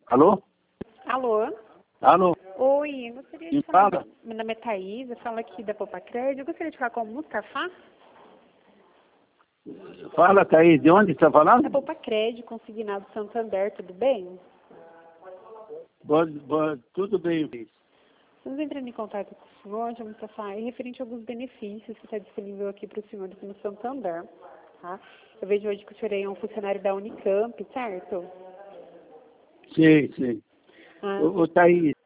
Alô? Alô? Alô? Oi, eu gostaria de Quem falar. fala? Meu nome é Thaís, eu falo aqui da Poupa Crédito. Eu gostaria de falar com o Mustafa, Fala, Thaís. De onde você está da falando? Poupa Crédito, consignado Santander, tudo bem? Tudo bem. Estamos entrando em contato com o senhor, João Mustafa, e referente a alguns benefícios que está disponível aqui para o senhor aqui no Santander. Tá? Eu vejo hoje que o senhor é um funcionário da Unicamp, certo? Sim, sim. Ah, Ô, Thaís,